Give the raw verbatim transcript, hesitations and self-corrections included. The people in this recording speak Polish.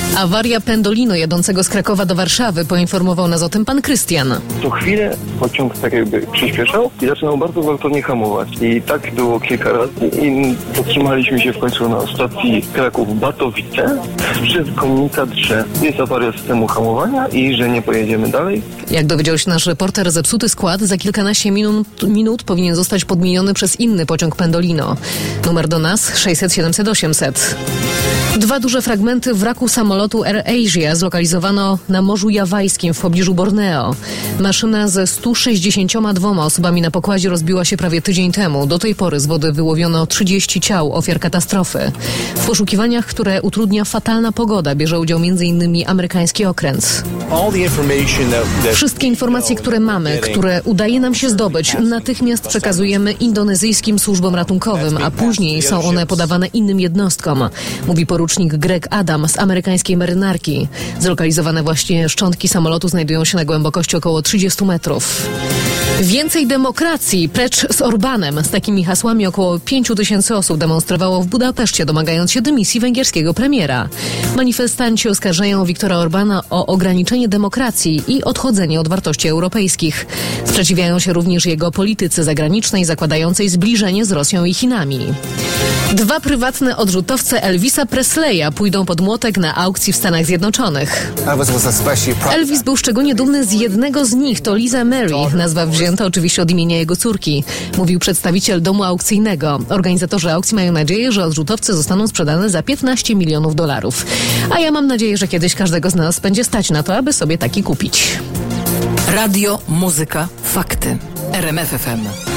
Awaria Pendolino jadącego z Krakowa do Warszawy. Poinformował nas o tym pan Krystian. Co chwilę pociąg tak jakby przyspieszał i zaczynał bardzo gwałtownie hamować. I tak było kilka razy i zatrzymaliśmy się w końcu na stacji Kraków-Batowice przez komunikat, że jest awaria systemu hamowania i że nie pojedziemy dalej. Jak dowiedział się nasz reporter, zepsuty skład za kilkanaście minut, minut powinien zostać podmieniony przez inny pociąg Pendolino. Numer do nas sześćset siedemset osiemset. Dwa duże fragmenty wraku samolotu AirAsia zlokalizowano na Morzu Jawajskim w pobliżu Borneo. Maszyna ze stu sześćdziesięcioma dwoma osobami na pokładzie rozbiła się prawie tydzień temu. Do tej pory z wody wyłowiono trzydzieści ciał ofiar katastrofy. W poszukiwaniach, które utrudnia fatalna pogoda, bierze udział między innymi amerykański okręt. Wszystkie informacje, które mamy, które udaje nam się zdobyć, natychmiast przekazujemy indonezyjskim służbom ratunkowym, a później są one podawane innym jednostkom, mówi porucznik Greg Adam z amerykańskiej marynarki. Zlokalizowane właśnie szczątki samolotu znajdują się na głębokości około trzydziestu metrów. Więcej demokracji, precz z Orbánem. Z takimi hasłami około pięciu tysięcy osób demonstrowało w Budapeszcie, domagając się dymisji węgierskiego premiera. Manifestanci oskarżają Viktora Orbána o ograniczenie demokracji i odchodzenie od wartości europejskich. Sprzeciwiają się również jego polityce zagranicznej zakładającej zbliżenie z Rosją i Chinami. Dwa prywatne odrzutowce Elvisa Presleya pójdą pod młotek na aukcji w Stanach Zjednoczonych. Elvis był szczególnie dumny z jednego z nich, to Liza Mary. Nazwa wzięta oczywiście od imienia jego córki, mówił przedstawiciel domu aukcyjnego. Organizatorzy aukcji mają nadzieję, że odrzutowce zostaną sprzedane za piętnaście milionów dolarów. A ja mam nadzieję, że kiedyś każdego z nas będzie stać na to, aby sobie taki kupić. Radio, muzyka, fakty. R M F F M.